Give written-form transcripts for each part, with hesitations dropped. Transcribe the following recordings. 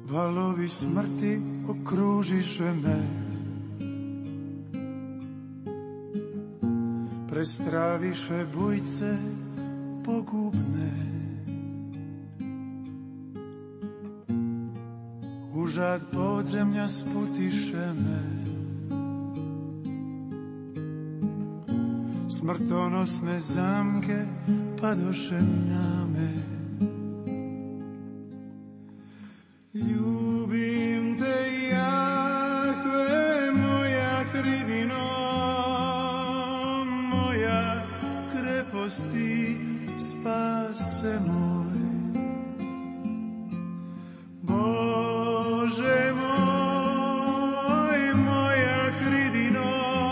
Valovi smrti okružiše me, prestraviše bujce pogubne. Užad podzemlja sputiše me, smrtonosne zamke padoše na me. Ljubim te, Jahve, moja hridino, moja kreposti, spase moj. Bože moj, moja hridino,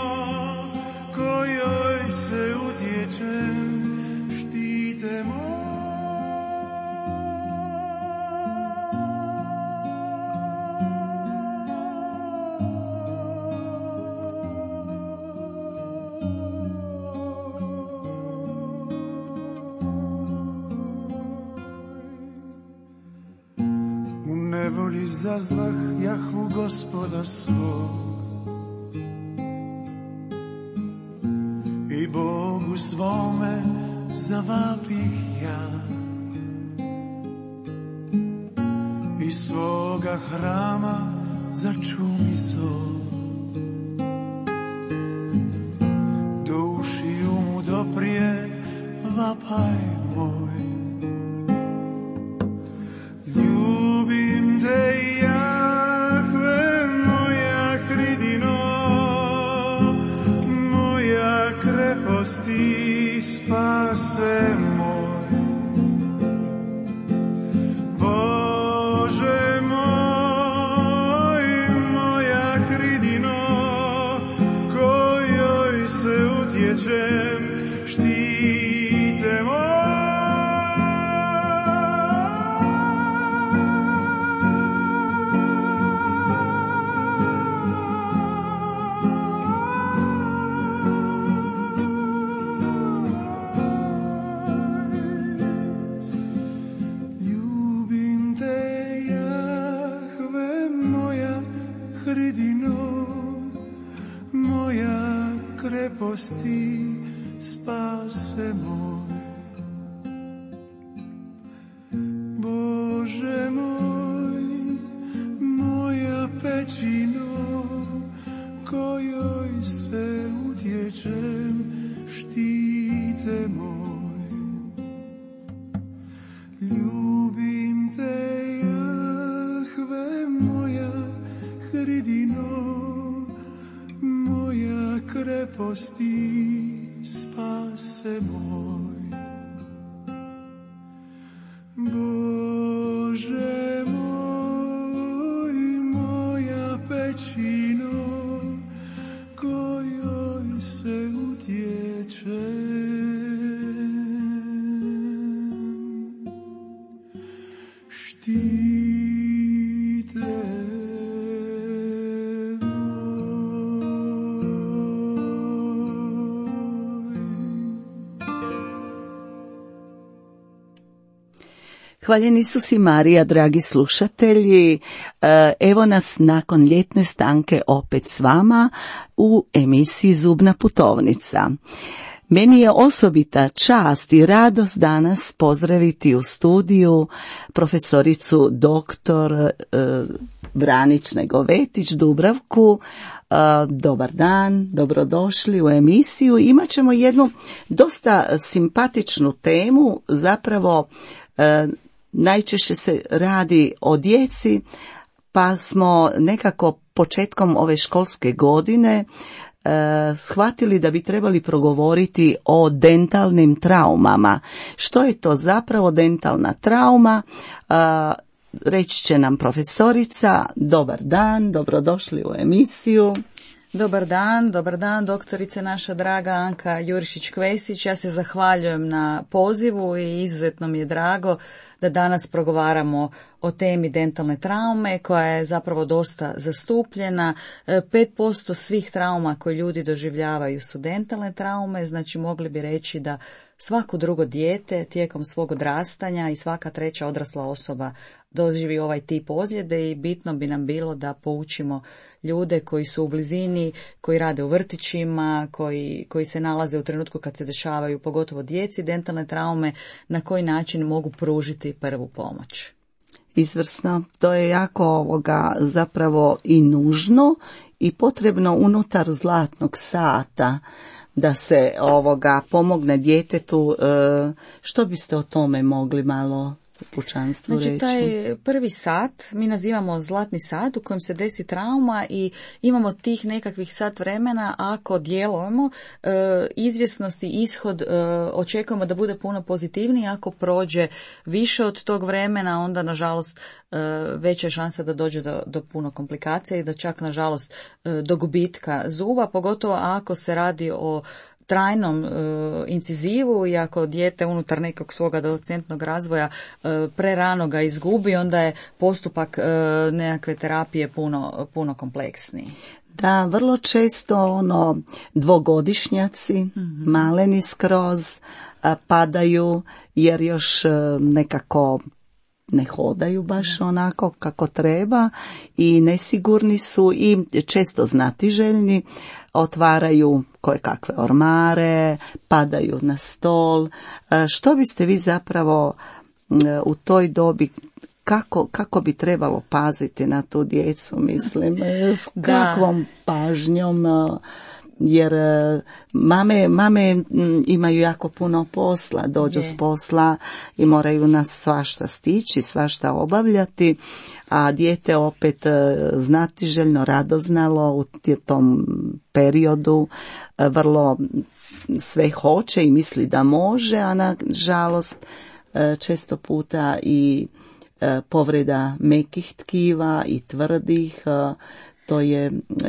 kojoj se utječem, štite moj. Nevoli zazlah Jahvu Gospoda svog i Bogu svome zavapih ja. Iz svoga hrama začumi zov, do ušiju mu doprije vapaj moj. Jahve, moja hridino, moja kreposti, spase moj. Bože moj, moja hridino, kojoj se utječem, štite moj. Kreposti, spase moj. Bože moj, moja pećino, kojoj se utječem, štite moj. Ljubim te, Jahve, moja hridino, moja kreposti, spase moj. Bože moj, moja pećino, kojoj se utječem, štite. Hvaljen Isus i Marija, dragi slušatelji, evo nas nakon ljetne stanke opet s vama u emisiji Zubna putovnica. Meni je osobita čast i radost danas pozdraviti u studiju profesoricu doktor Vranić Negovetić Dubravku. Dobar dan, dobrodošli u emisiju. Imat ćemo jednu dosta simpatičnu temu, zapravo najčešće se radi o djeci, pa smo nekako početkom ove školske godine shvatili da bi trebali progovoriti o dentalnim traumama. Što je to zapravo dentalna trauma? Reći će nam profesorica. Dobar dan, dobrodošli u emisiju. Dobar dan, doktorice naša draga Anka Jurišić-Kvesić. Ja se zahvaljujem na pozivu i izuzetno mi je drago da danas progovaramo o temi dentalne traume koja je zapravo dosta zastupljena. 5% svih trauma koje ljudi doživljavaju su dentalne traume, znači mogli bi reći da svako drugo dijete tijekom svog odrastanja i svaka treća odrasla osoba doživi ovaj tip ozljede i bitno bi nam bilo da poučimo ljude koji su u blizini, koji rade u vrtićima, koji se nalaze u trenutku kad se dešavaju, pogotovo djeci, dentalne traume, na koji način mogu pružiti prvu pomoć. Izvrsno, to je jako zapravo i nužno i potrebno unutar zlatnog sata da se pomogne djetetu. Što biste o tome mogli malo pučanstvu reći? Taj prvi sat mi nazivamo zlatni sat u kojem se desi trauma i imamo tih nekakvih sat vremena. Ako djelujemo, izvjesnost i ishod očekujemo da bude puno pozitivniji. Ako prođe više od tog vremena, onda nažalost veća je šansa da dođe do puno komplikacija i da čak nažalost do gubitka zuba, pogotovo ako se radi o trajnom incizivu i ako dijete unutar nekog svog adolescentnog razvoja prerano ga izgubi, onda je postupak nekakve terapije puno kompleksniji. Da, vrlo često dvogodišnjaci, maleni skroz, padaju jer još nekako ne hodaju baš onako kako treba i nesigurni su i često znatiželjni, otvaraju kojekakve ormare, padaju na stol. Što biste vi zapravo u toj dobi, kako bi trebalo paziti na tu djecu, mislim, s kakvom pažnjom, jer mame imaju jako puno posla, dođu s posla i moraju nas svašta stići, svašta obavljati, a dijete opet znatiželjno, radoznalo u tom periodu vrlo sve hoće i misli da može, a nažalost često puta i povreda mekih tkiva i tvrdih, to je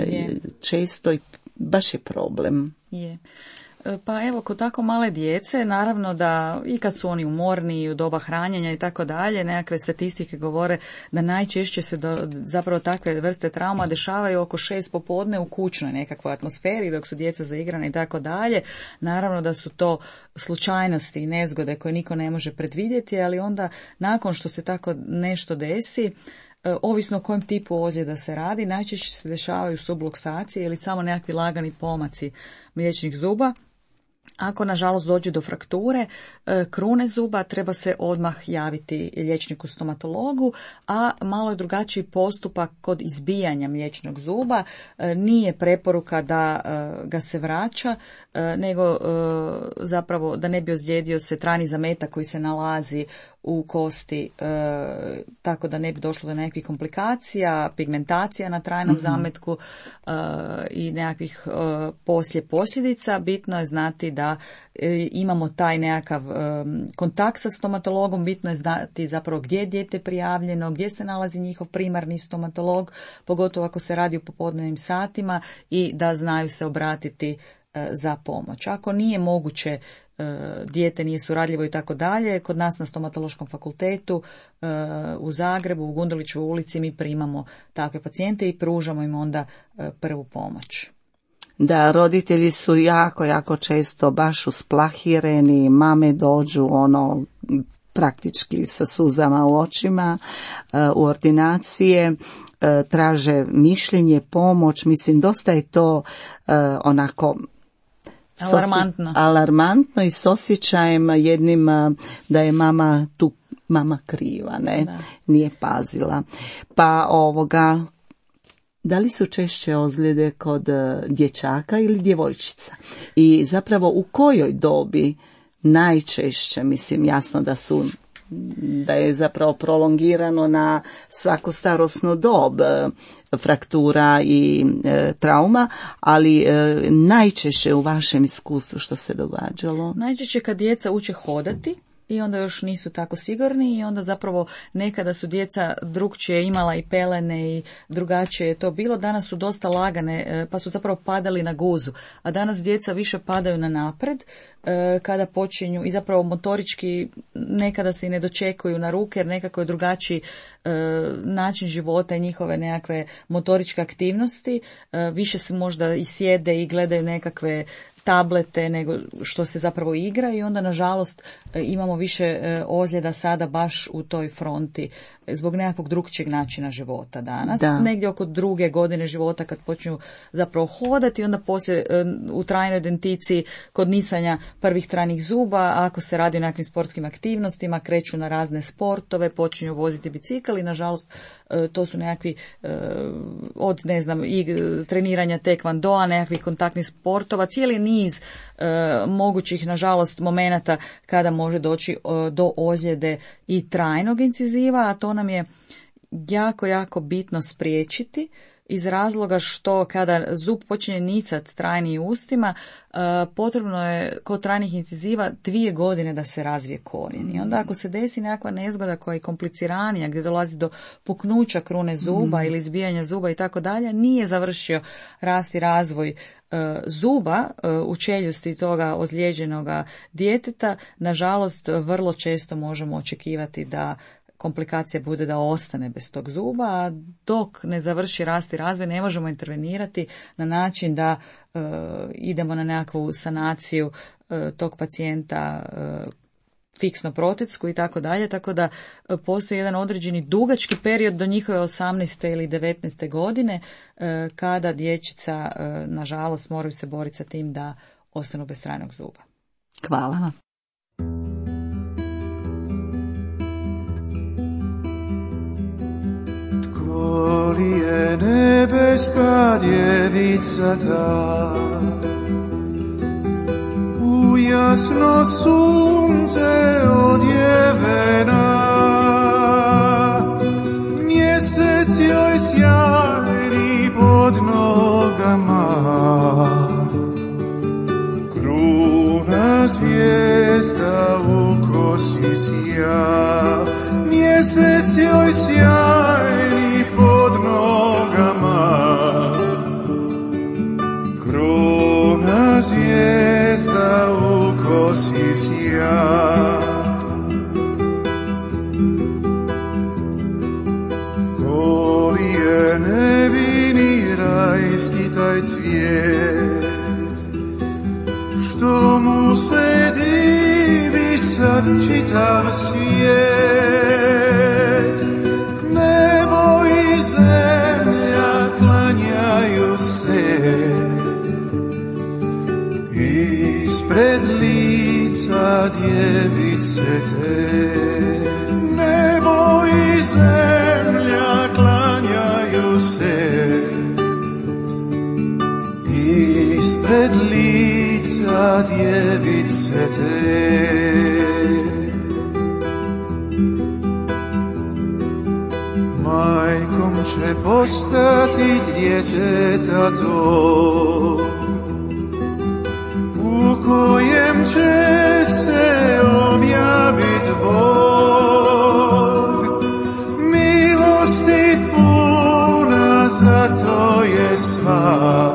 često i baš je problem. Je. Pa evo, kod tako male djece, naravno da i kad su oni umorni i u doba hranjenja i tako dalje, nekakve statistike govore da najčešće se zapravo takve vrste trauma dešavaju oko 6 popodne u kućnoj nekakvoj atmosferi dok su djeca zaigrana i tako dalje. Naravno da su to slučajnosti i nezgode koje niko ne može predvidjeti, ali onda nakon što se tako nešto desi, ovisno o kojem tipu ozljeda se radi, najčešće se dešavaju subluksacije ili samo nekakvi lagani pomaci mliječnih zuba. Ako nažalost dođe do frakture krune zuba, treba se odmah javiti liječniku stomatologu, a malo je drugačiji postupak kod izbijanja mliječnog zuba. Nije preporuka da ga se vraća, nego zapravo da ne bi ozlijedio se trajni zametak koji se nalazi u kosti, tako da ne bi došlo do nekakvih komplikacija, pigmentacija na trajnom zametku i nekakvih posljedica. Bitno je znati da imamo taj nekakav kontakt sa stomatologom, bitno je znati zapravo gdje je dijete prijavljeno, gdje se nalazi njihov primarni stomatolog, pogotovo ako se radi u popodnevnim satima, i da znaju se obratiti za pomoć. Ako nije moguće, dijete nije suradljivo i tako dalje, kod nas na stomatološkom fakultetu u Zagrebu, u Gundulićevoj ulici, mi primamo takve pacijente i pružamo im onda prvu pomoć. Da, roditelji su jako često baš usplahireni, mame dođu praktički sa suzama u očima u ordinacije, traže mišljenje, pomoć, mislim dosta je to onako alarmantno i s osjećajem jednim da je mama kriva, nije pazila. Pa da li su češće ozljede kod dječaka ili djevojčica? I zapravo u kojoj dobi najčešće, mislim jasno da je zapravo prolongirano na svaku starosnu dob fraktura i trauma, ali najčešće u vašem iskustvu što se događalo? Najčešće kad djeca uče hodati, i onda još nisu tako sigurni i onda zapravo nekada su djeca drukčije imala i pelene i drugačije je to bilo, danas su dosta lagane pa su zapravo padali na guzu, a danas djeca više padaju na napred kada počinju i zapravo motorički nekada se i ne dočekuju na ruke jer nekako je drugačiji način života i njihove nekakve motoričke aktivnosti, više se možda i sjede i gledaju nekakve tablete nego što se zapravo igra i onda nažalost imamo više ozljeda sada baš u toj fronti zbog nekakvog drugčijeg načina života danas. Da. Negdje oko 2. godine života kad počinju zapravo hodati, onda poslije u trajnoj denticiji kod nicanja prvih trajnih zuba, ako se radi o nekakvim sportskim aktivnostima, kreću na razne sportove, počinju voziti bicikl i nažalost to su nekakvi od treniranja tekvandoa, nekakvih kontaktnih sportova, cijeli niz mogućih nažalost momenata kada može doći do ozljede i trajnog inciziva, a to nam je jako, jako bitno spriječiti iz razloga što kada zub počinje nicati trajni ustima, potrebno je kod trajnih inciziva 2 godine da se razvije korijen. I onda ako se desi nekakva nezgoda koja je kompliciranija, gdje dolazi do puknuća krune zuba ili izbijanja zuba i tako dalje, nije završio rast i razvoj zuba u čeljusti toga ozlijeđenoga djeteta, nažalost vrlo često možemo očekivati da komplikacija bude da ostane bez tog zuba, a dok ne završi rast i razvoj ne možemo intervenirati na način da idemo na nekakvu sanaciju tog pacijenta fiksno protetsku i tako dalje, tako da postoji jedan određeni dugački period do njihove 18. ili 19. godine kada dječica nažalost moraju se boriti sa tim da ostanu bez trajnog zuba. Hvala vam. Tko li je nebeska djevica ta, u jasno sunce odjevena, mjesec joj sjajni pod nogama, kruna zvijezda u kosi sja, mjesec joj sjajni pod nogama, kruna zvijezda u kosi sja. Ko li je nevini rajski taj cvijet, što mu se divi sad čitav svijet, nebo i zemlja klanjaju se, ispred lica djevice te. Nebo i zemlja klanjaju se, ispred lica djevice te. Majkom će postati djeteta to, u kojem će se objavit Bog. Milosti puna, zato je sva,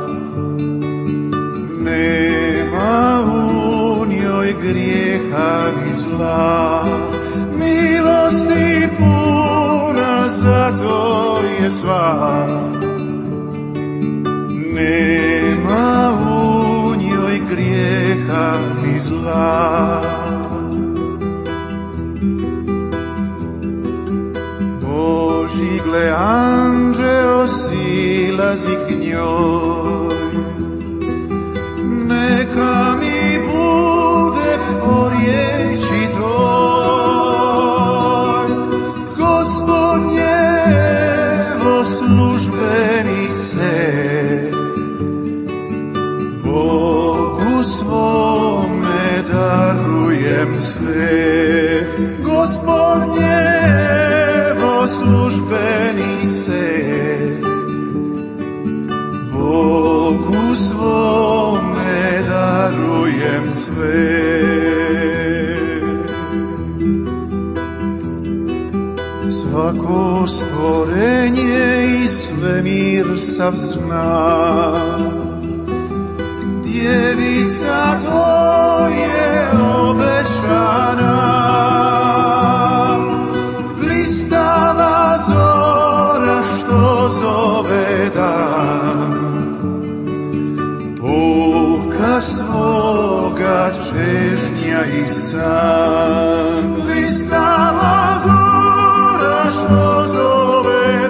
nema u njoj grijeha ni zla. Milosti puna, zato je sva, nema u njoj grijeha ni zla. Božji gle anđeo silazi k njoj, neka mi bude po riječi tvoj. Gospodnjevo službenice, Bogu svome darujem sve. Gospodnjevo službenice, Bogu svako stvorenje i svemir sav zna. Djevica tvoje obećana, blistava zora što zove dan, puka svoga čežnja i san. Blistava zora što zove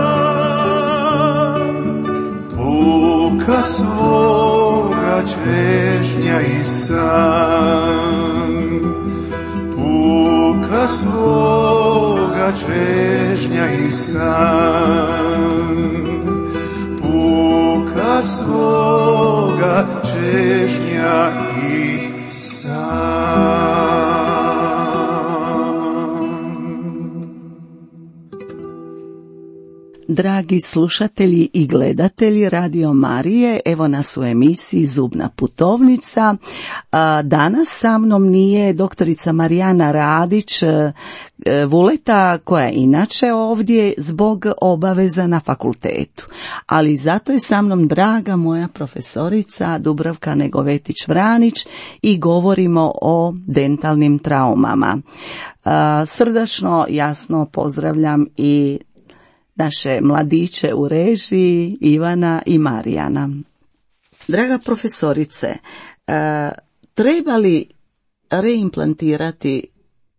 dan, puka svoga čežnja i san. Puka svoga čežnja i san. Puka svoga čežnja i san. Dragi slušatelji i gledatelji Radio Marije, evo nas u emisiji Zubna putovnica. Danas sa mnom nije doktorica Marijana Radić Vuleta, koja je inače ovdje zbog obaveza na fakultetu. Ali zato je sa mnom draga moja profesorica Dubravka Negovetić-Vranić i govorimo o dentalnim traumama. Srdačno, jasno pozdravljam i naše mladiće u režiji, Ivana i Marijana. Draga profesorice, treba li reimplantirati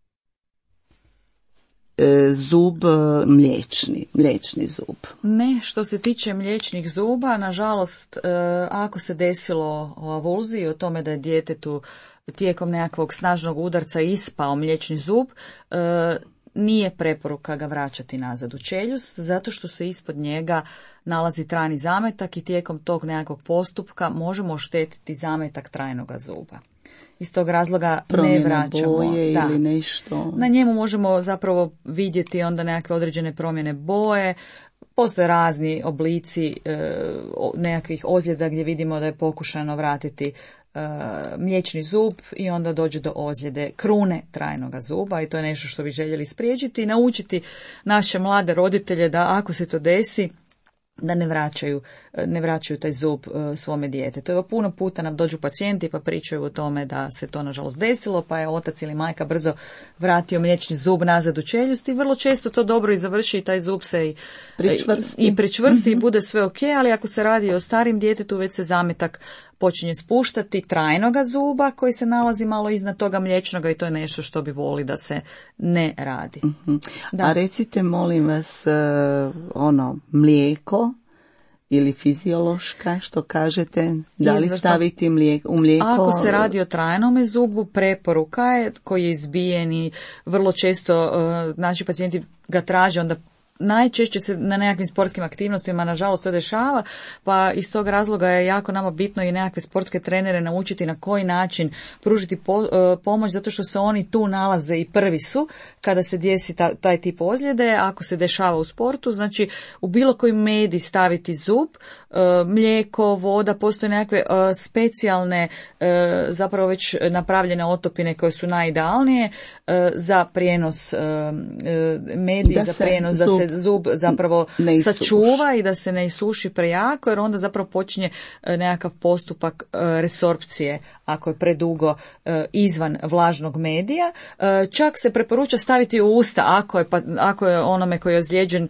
zub mliječni zub? Ne, što se tiče mliječnih zuba, nažalost, ako se desilo o avulziji, o tome da je djetetu tijekom nekakvog snažnog udarca ispao mliječni zub, nije preporuka ga vraćati nazad u čeljust, zato što se ispod njega nalazi trajni zametak i tijekom tog nekakvog postupka možemo oštetiti zametak trajnoga zuba. Iz tog razloga ne vraćamo. Boje ili nešto. Na njemu možemo zapravo vidjeti onda nekakve određene promjene boje. Postoje razni oblici nekakvih ozljeda gdje vidimo da je pokušano vratiti mliječni zub i onda dođe do ozljede krune trajnoga zuba i to je nešto što bi željeli spriječiti i naučiti naše mlade roditelje da ako se to desi da ne vraćaju taj zub svome djetetu. Evo, puno puta nam dođu pacijenti pa pričaju o tome da se to nažalost desilo, pa je otac ili majka brzo vratio mliječni zub nazad u čeljust i vrlo često to dobro i završi i taj zub se pričvrsti i bude sve ok, ali ako se radi o starim djetetu već se zametak počinje spuštati trajnoga zuba koji se nalazi malo iznad toga mliječnoga i to je nešto što bi voli da se ne radi. Da. A recite molim vas, mlijeko ili fiziološka, što kažete, da li staviti u mlijeko? Ako se radi o trajnome zubu, preporuka je koji je izbijen i vrlo često naši pacijenti ga traže, onda najčešće se na nekakvim sportskim aktivnostima nažalost to dešava, pa iz tog razloga je jako nama bitno i nekakve sportske trenere naučiti na koji način pružiti pomoć, zato što se oni tu nalaze i prvi su kada se desi taj tip ozljede. Ako se dešava u sportu, znači u bilo koji medij staviti zub, mlijeko, voda, postoje nekakve specijalne zapravo već napravljene otopine koje su najidealnije za prijenos medija, za prijenos da se zub zapravo sačuva i da se ne isuši prejako, jer onda zapravo počinje nekakav postupak resorpcije ako je predugo izvan vlažnog medija. Čak se preporuča staviti u usta ako je onome koji je ozlijeđen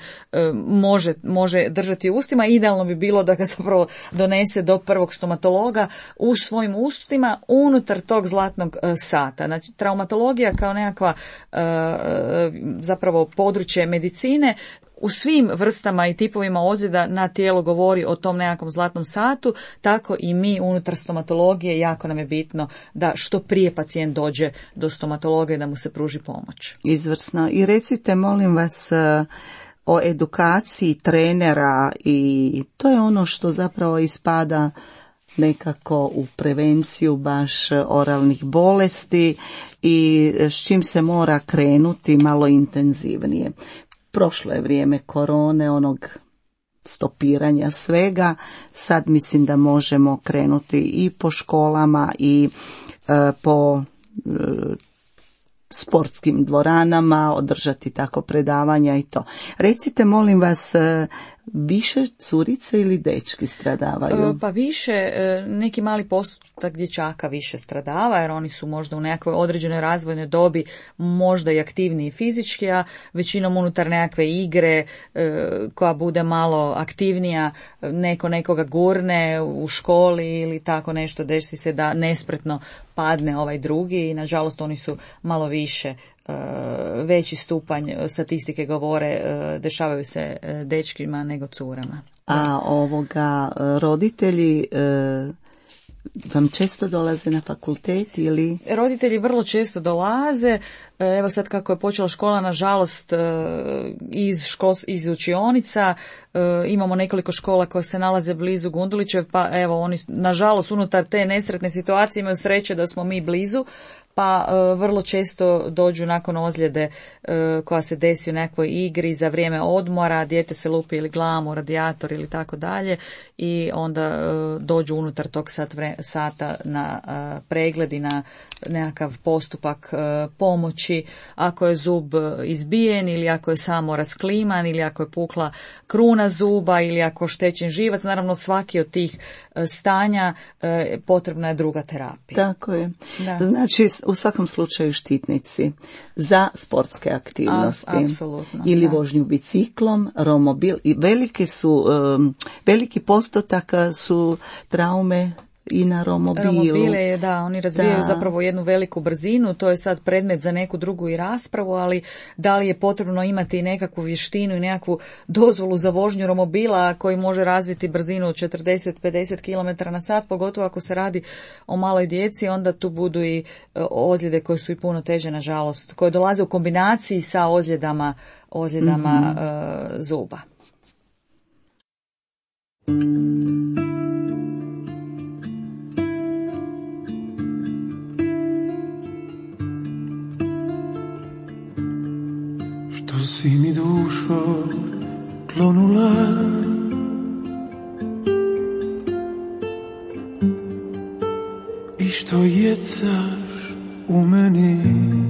može držati u ustima. Idealno bi bilo da ga zapravo donese do prvog stomatologa u svojim ustima unutar tog zlatnog sata. Znači, traumatologija kao nekakva zapravo područje medicine u svim vrstama i tipovima ozljeda na tijelo govori o tom nekakvom zlatnom satu, tako i mi unutar stomatologije jako nam je bitno da što prije pacijent dođe do stomatologa i da mu se pruži pomoć. Izvrsno. I recite molim vas o edukaciji trenera, i to je ono što zapravo ispada nekako u prevenciju baš oralnih bolesti i s čim se mora krenuti malo intenzivnije. Prošlo je vrijeme korone, onog stopiranja svega, sad mislim da možemo krenuti i po školama i po sportskim dvoranama, održati tako predavanja i to. Recite, molim vas, više curice ili dečki stradavaju? Pa više, neki mali postotak dječaka više stradava, jer oni su možda u nekakvoj određenoj razvojnoj dobi možda i aktivniji fizički, a većinom unutar nekakve igre koja bude malo aktivnija, nekoga gurne u školi ili tako nešto, desi se da nespretno padne ovaj drugi i nažalost oni su malo više, veći stupanj statistike govore, dešavaju se dečkima nego curama. A roditelji vam često dolaze na fakultet ili? Roditelji vrlo često dolaze, evo sad kako je počela škola, nažalost iz učionica, imamo nekoliko škola koje se nalaze blizu Gundulićev, pa evo oni nažalost unutar te nesretne situacije imaju sreće da smo mi blizu, pa vrlo često dođu nakon ozljede koja se desi u nekoj igri za vrijeme odmora, dijete se lupi ili glavom u radijator ili tako dalje i onda dođu unutar tog sata na pregled i na nekakav postupak pomoći. Ako je zub izbijen ili ako je samo raskliman ili ako je pukla kruna zuba ili ako je oštećen živac, naravno svaki od tih stanja potrebna je druga terapija. Tako je. Da. Znači u svakom slučaju štitnici za sportske aktivnosti. Apsolutno. Ili vožnju biciklom, romobil i veliki postotak su traume i na romobilu. Romobile je, da, oni razvijaju zapravo jednu veliku brzinu, to je sad predmet za neku drugu i raspravu, ali da li je potrebno imati nekakvu vještinu i nekakvu dozvolu za vožnju romobila koji može razviti brzinu od 40-50 km na sat, pogotovo ako se radi o maloj djeci, onda tu budu i ozljede koje su i puno teže, nažalost, koje dolaze u kombinaciji sa ozljedama zuba. Što si mi dušo klonula, i što jecaš u meni,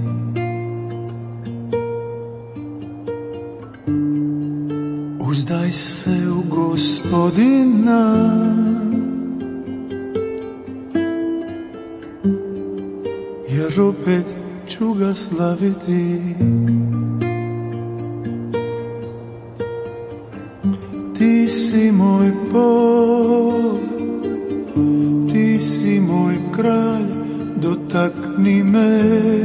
uzdaj se u Gospodina, jer opet ću ga slaviti. Ti si moj Bog, ti si moj kralj, dotakni me,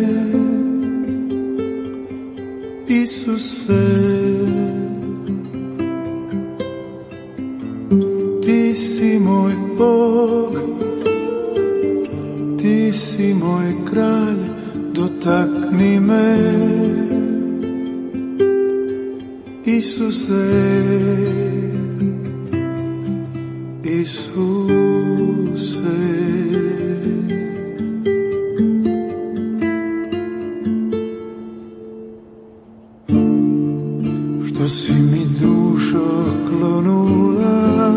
Isuse. Ti si moj Bog, ti si moj kralj, dotakni me, Isuse. Isuse. Što si mi dušo klonula,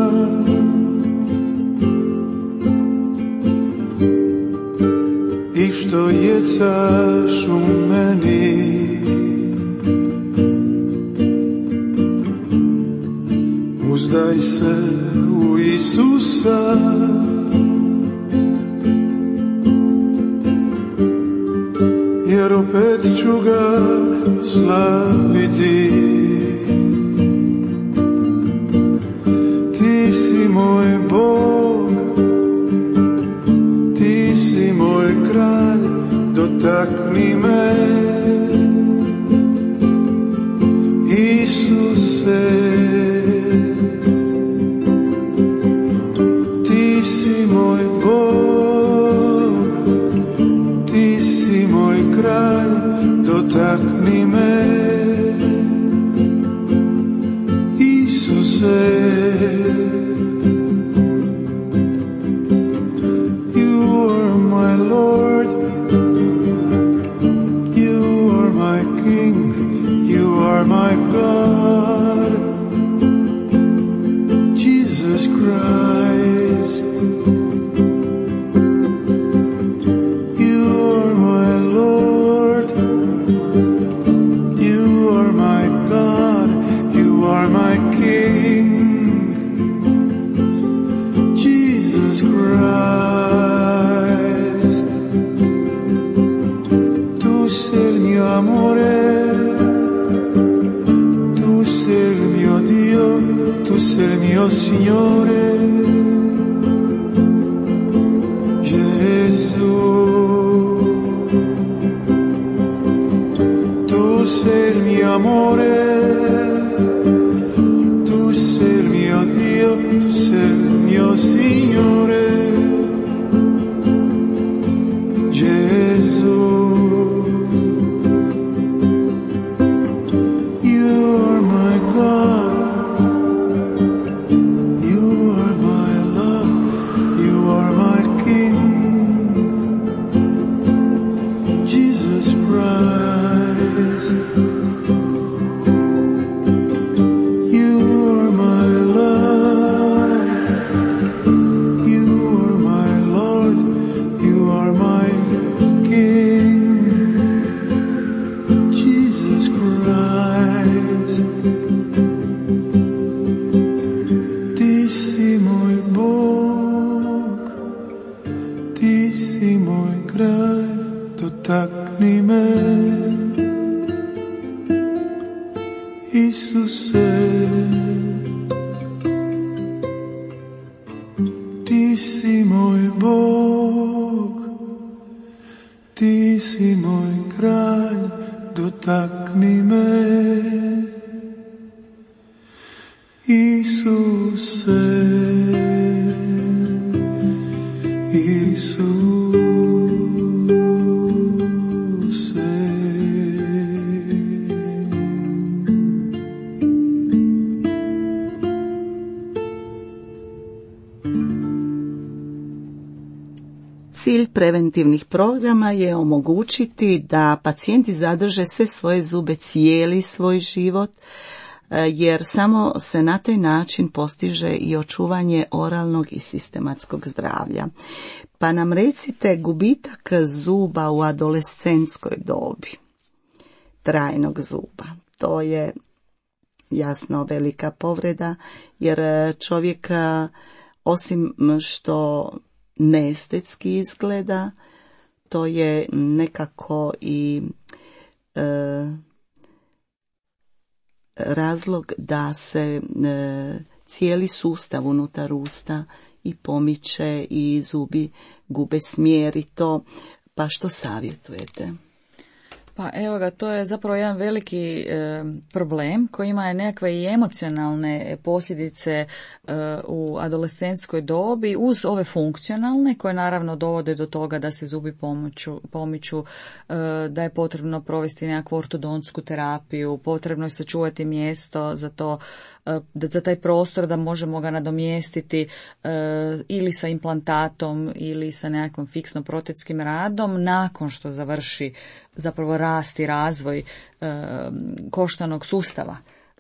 i što jecaš u meni, uzdaj se u Isusa, jer opet ću ga slaviti. Ti si moj Bog, ti si moj kralj, dotakni me, Isuse. Ti si moj Bog, ti si moj kralj, dotakni me, Isuse. You are my Lord, you are my King, you are my God. tu sei il mio Signore, Gesù. Tu sei il mio amore, tu sei il mio Dio, tu sei il mio Signore, Gesù. Cilj preventivnih programa je omogućiti da pacijenti zadrže sve svoje zube cijeli svoj život, jer samo se na taj način postiže i očuvanje oralnog i sistematskog zdravlja. Pa nam recite, gubitak zuba u adolescentskoj dobi, trajnog zuba, to je jasno velika povreda, jer čovjek osim što neestetski izgleda, to je nekako i razlog da se cijeli sustav unutar usta i pomiče i zubi gube smjer i to. Pa što savjetujete? Pa evo ga, to je zapravo jedan veliki problem koji ima nekakve i emocionalne posljedice u adolescentskoj dobi uz ove funkcionalne koje naravno dovode do toga da se zubi pomiču, da je potrebno provesti nekakvu ortodonsku terapiju, potrebno je sačuvati mjesto za to, za taj prostor da možemo ga nadomjestiti ili sa implantatom ili sa nekakvom fiksno protetskim radom nakon što završi zapravo rast i razvoj koštanog sustava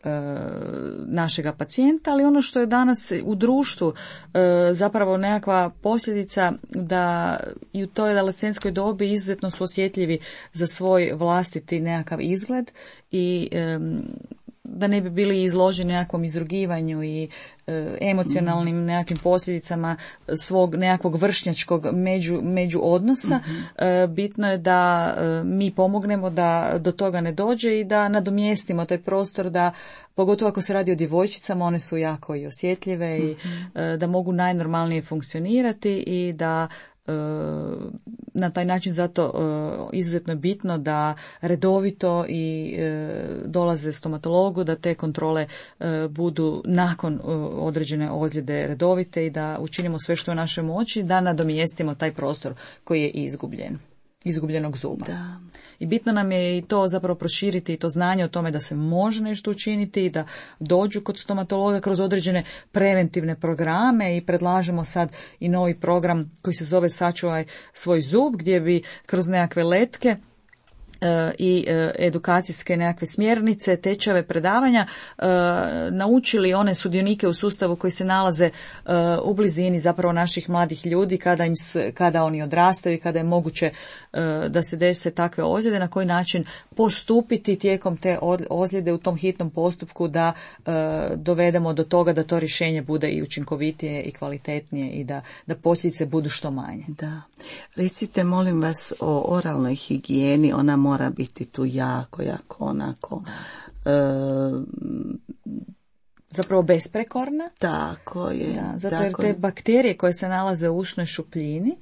našega pacijenta, ali ono što je danas u društvu zapravo nekakva posljedica da i u toj adolescentskoj dobi izuzetno su osjetljivi za svoj vlastiti nekakav izgled i da ne bi bili izloženi nekakvom izrugivanju i emocionalnim nekakvim posljedicama svog nekakvog vršnjačkog među odnosa. Bitno je da mi pomognemo da do toga ne dođe i da nadomjestimo taj prostor, da pogotovo ako se radi o djevojčicama, one su jako i osjetljive i da mogu najnormalnije funkcionirati i da na taj način zato izuzetno je bitno da redovito i dolaze stomatologu, da te kontrole budu nakon određene ozljede redovite i da učinimo sve što je u našoj moći da nadomjestimo taj prostor koji je izgubljenog zuba. Da. I bitno nam je i to zapravo proširiti i to znanje o tome da se može nešto učiniti i da dođu kod stomatologa kroz određene preventivne programe i predlažemo sad i novi program koji se zove Sačuvaj svoj zub, gdje bi kroz nekakve letke i edukacijske nekakve smjernice, tečajeve, predavanja naučili one sudionike u sustavu koji se nalaze u blizini zapravo naših mladih ljudi kada oni odrastaju i kada je moguće da se dese takve ozljede, na koji način postupiti tijekom te ozljede u tom hitnom postupku da dovedemo do toga da to rješenje bude i učinkovitije i kvalitetnije i da posljedice budu što manje. Da. Recite, molim vas, o oralnoj higijeni, ona mora biti tu jako onako zapravo besprekorna. Tako je. Da, zato jer te bakterije koje se nalaze u usnoj šupljini,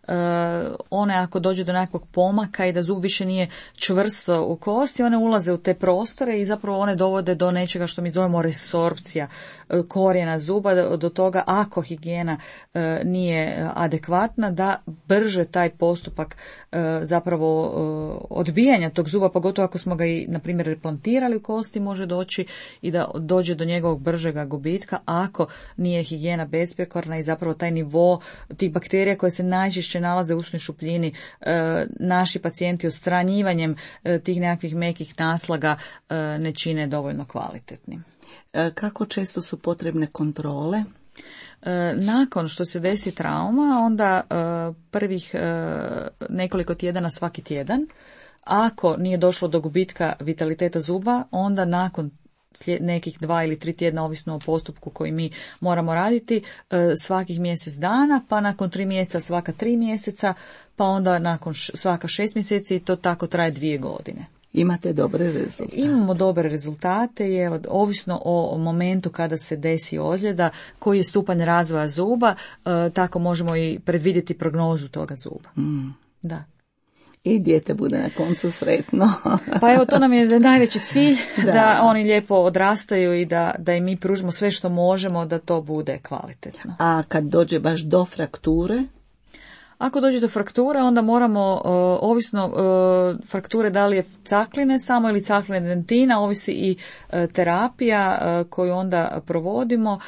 one ako dođe do nekakvog pomaka i da zub više nije čvrsto u kosti, one ulaze u te prostore i zapravo one dovode do nečega što mi zovemo resorpcija korijena zuba, do toga ako higijena nije adekvatna, da brže taj postupak zapravo odbijanja tog zuba, pogotovo ako smo ga i na primjer replantirali u kosti, može doći i da dođe do njegovog bržega gubitka ako nije higijena besprekorna i zapravo taj nivo tih bakterija koje se najčešće nalaze u usnoj šupljini, naši pacijenti odstranjivanjem tih nekakvih mekih naslaga ne čine dovoljno kvalitetnim. Kako često su potrebne kontrole? Nakon što se desi trauma, onda prvih nekoliko tjedana svaki tjedan. Ako nije došlo do gubitka vitaliteta zuba, onda nakon nekih 2 ili 3 tjedna, ovisno o postupku koji mi moramo raditi, svakih mjesec dana, pa nakon 3 mjeseca svaka 3 mjeseca, pa onda nakon svaka 6 mjeseci i to tako traje 2 godine. Imate dobre rezultate? Imamo dobre rezultate i ovisno o momentu kada se desi ozljeda, koji je stupanj razvoja zuba, tako možemo i predvidjeti prognozu toga zuba. Da. I dijete bude na koncu sretno. Pa evo, to nam je najveći cilj, da oni lijepo odrastaju i da im mi pružimo sve što možemo da to bude kvalitetno. A kad dođe baš do frakture? Ako dođe do frakture, onda moramo, ovisno frakture da li je cakline samo ili cakline dentina, ovisi i terapija koju onda provodimo,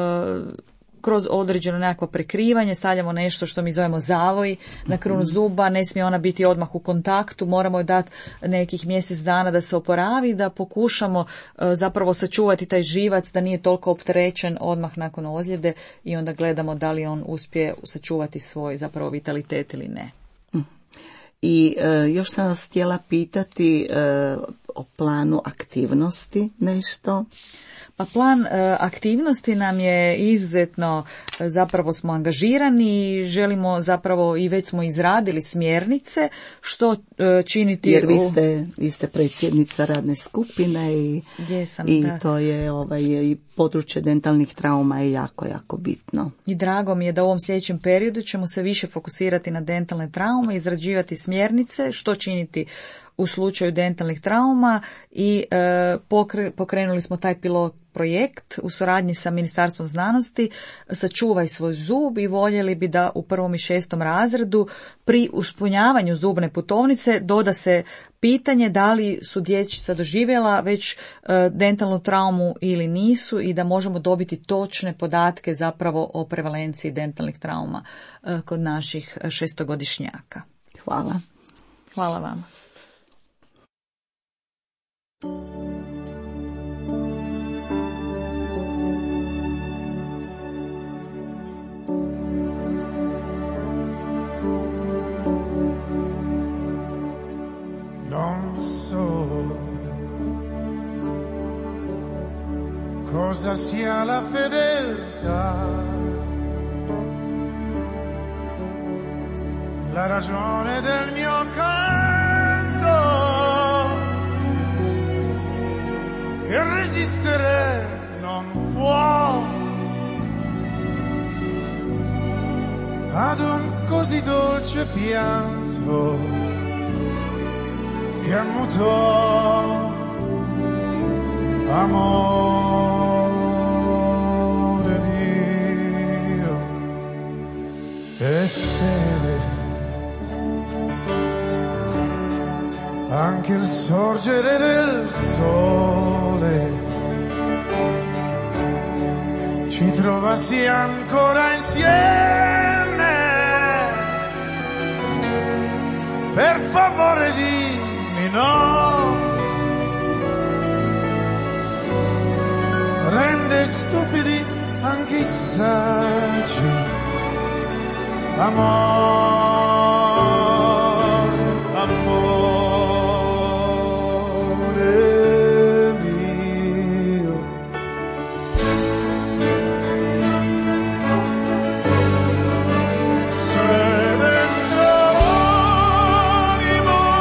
kroz određeno nekakvo prekrivanje, stavljamo nešto što mi zovemo zavoj na krunu zuba, ne smije ona biti odmah u kontaktu, moramo joj dati nekih mjesec dana da se oporavi, da pokušamo zapravo sačuvati taj živac, da nije toliko opterećen odmah nakon ozljede i onda gledamo da li on uspije sačuvati svoj zapravo vitalitet ili ne. I još sam vas htjela pitati o planu aktivnosti nešto. Pa plan aktivnosti nam je izuzetno, zapravo smo angažirani, želimo zapravo i već smo izradili smjernice što činiti. Jer vi ste predsjednica radne skupine i to je i područje dentalnih trauma je jako, jako bitno. I drago mi je da u ovom sljedećem periodu ćemo se više fokusirati na dentalne traume, izrađivati smjernice što činiti u slučaju dentalnih trauma i pokrenuli smo taj pilot projekt u suradnji sa Ministarstvom znanosti Sačuvaj svoj zub i voljeli bi da u 1. i 6. razredu pri ispunjavanju zubne putovnice doda se pitanje da li su dječica doživjela već dentalnu traumu ili nisu i da možemo dobiti točne podatke zapravo o prevalenciji dentalnih trauma kod naših 6-godišnjaka. Hvala. Hvala vama. Non so cosa sia la fedeltà, la ragione del mio canto, che resistere non può ad un così dolce pianto che mutò amore mio e sede anche il sorgere del sole ci trovassi ancora insieme. Per favore dimmi no, rende stupidi anche i saggi, amore, amore mio. Se dentro l'animo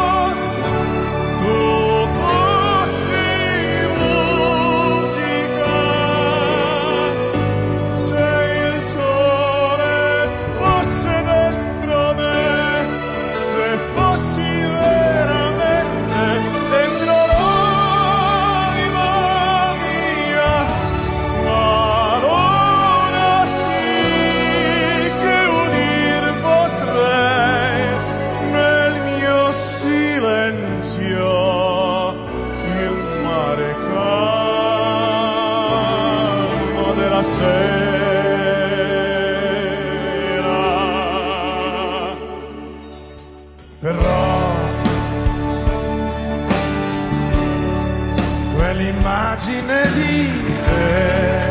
tu fossi musica, sera, però quell'immagine di te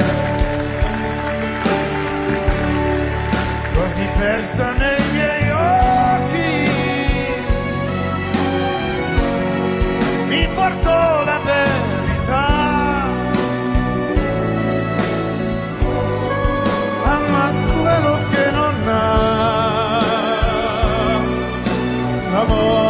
così persa nei miei occhi mi portò la verità, ma quello che non ha amore.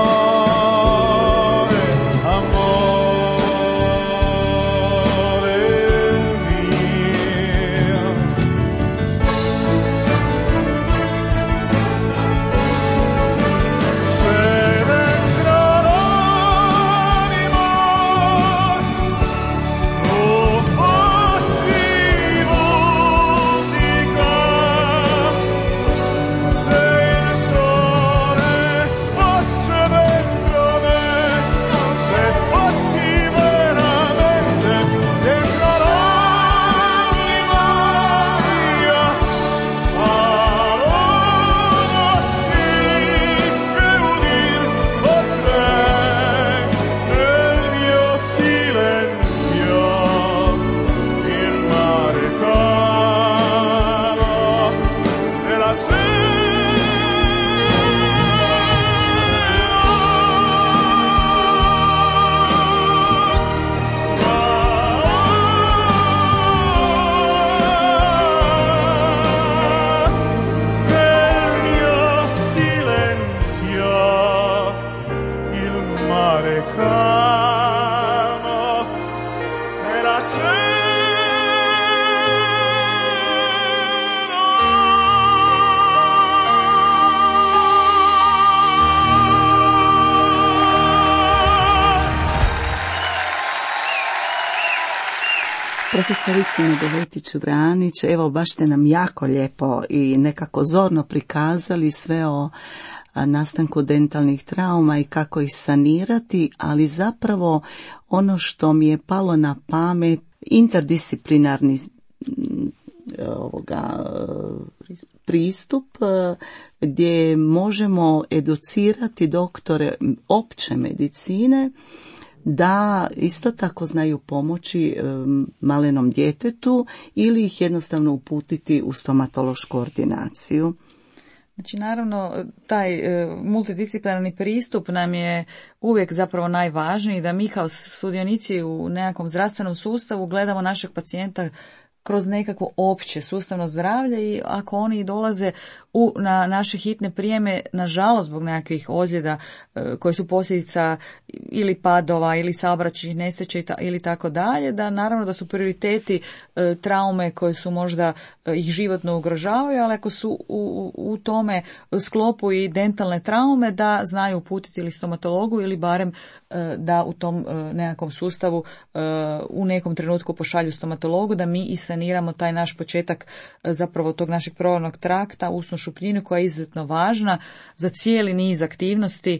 Profesorici Nedoletić-Vranić, evo baš ste nam jako lijepo i nekako zorno prikazali sve o nastanku dentalnih trauma i kako ih sanirati, ali zapravo ono što mi je palo na pamet, interdisciplinarni pristup gdje možemo educirati doktore opće medicine da isto tako znaju pomoći malenom djetetu ili ih jednostavno uputiti u stomatološku ordinaciju. Znači, naravno, taj multidisciplinarni pristup nam je uvijek zapravo najvažniji, da mi kao sudionici u nekakvom zdravstvenom sustavu gledamo našeg pacijenta kroz nekakvo opće sustavno zdravlje i ako oni dolaze na naše hitne prijeme, nažalost zbog nekakvih ozljeda koje su posljedica ili padova ili saobraćajnih nesreća ili tako dalje, da naravno da su prioriteti traume koje su možda ih životno ugrožavaju, ali ako su u tome sklopu i dentalne traume, da znaju uputiti ili stomatologu ili barem da u tom nekakvom sustavu u nekom trenutku pošalju stomatologu, da mi i saniramo taj naš početak zapravo tog našeg probavnog trakta, usnu šupljinu koja je izuzetno važna za cijeli niz aktivnosti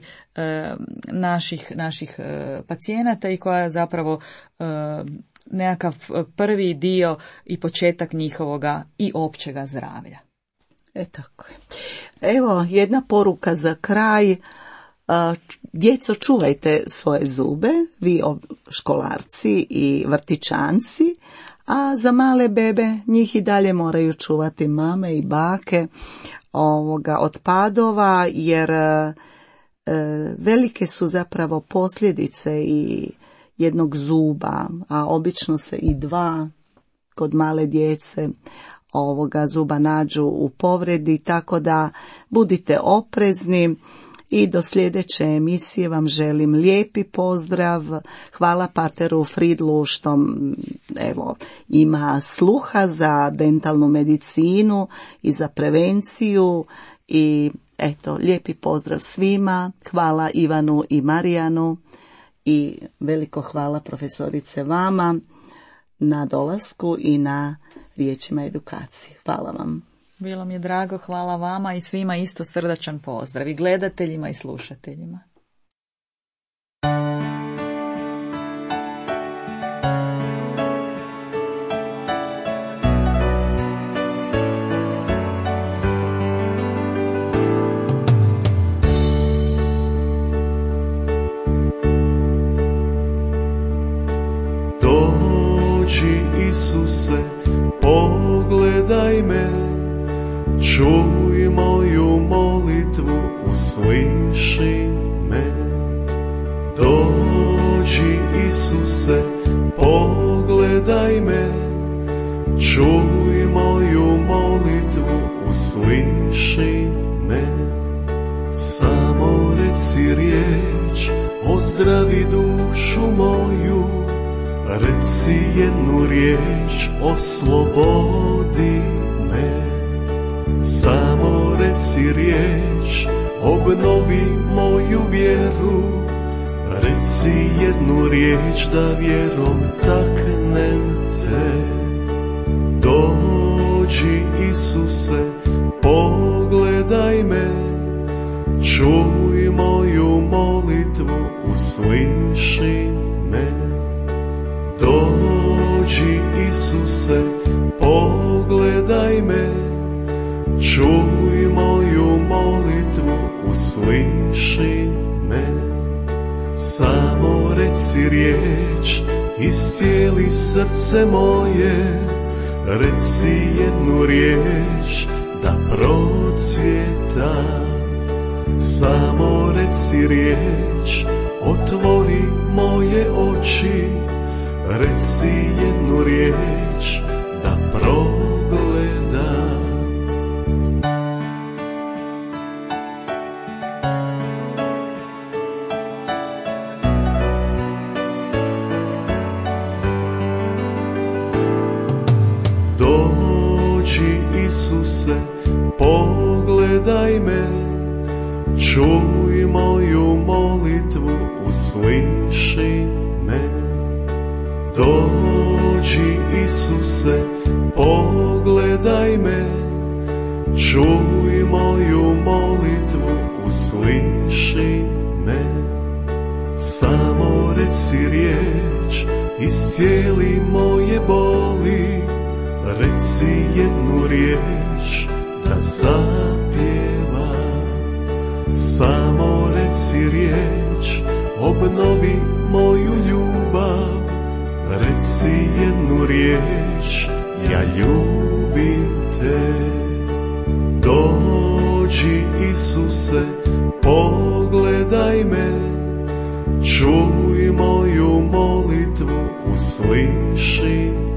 naših pacijenata i koja je zapravo nekakav prvi dio i početak njihovoga i općega zdravlja. Tako je. Evo jedna poruka za kraj. Djeco, čuvajte svoje zube, vi školarci i vrtićanci, a za male bebe njih i dalje moraju čuvati mame i bake od padova, jer velike su zapravo posljedice i jednog zuba, a obično se i dva kod male djece zuba nađu u povredi, tako da budite oprezni. I do sljedeće emisije vam želim lijepi pozdrav. Hvala pateru Fridlu što ima sluha za dentalnu medicinu i za prevenciju. I lijepi pozdrav svima. Hvala Ivanu i Marijanu i veliko hvala profesorice vama na dolasku i na riječima edukacije. Hvala vam. Bilo mi je drago, hvala vama i svima isto srdačan pozdrav i gledateljima i slušateljima. Dođi Isuse, pogledaj me, čuj moju molitvu, usliši me. Dođi Isuse, pogledaj me, čuj moju molitvu, usliši me. Samo reci riječ, ozdravi dušu moju, reci jednu riječ, oslobodi me. Samo reci riječ, obnovi moju vjeru, reci jednu riječ da vjerom taknem te. Dođi Isuse, pogledaj me, čuj moju molitvu, usliši me. Dođi Isuse, pogledaj me, čuj moju molitvu, usliši me. Samo reci riječ, iscijeli srce moje, reci jednu riječ da procvjeta. Samo reci riječ, otvori moje oči, reci jednu riječ da progledam. Dođi Isuse, pogledaj me, čuj moju molitvu, usliši me. Dođi Isuse, pogledaj me, čuj moju molitvu, usliši me. Samo reci riječ, iscijeli moje boli, reci jednu riječ da zapjevam. Samo reci riječ, obnovi moju ljubav, reci jednu riječ, ja ljubim te. Dođi Isuse, pogledaj me, čuj moju molitvu, usliši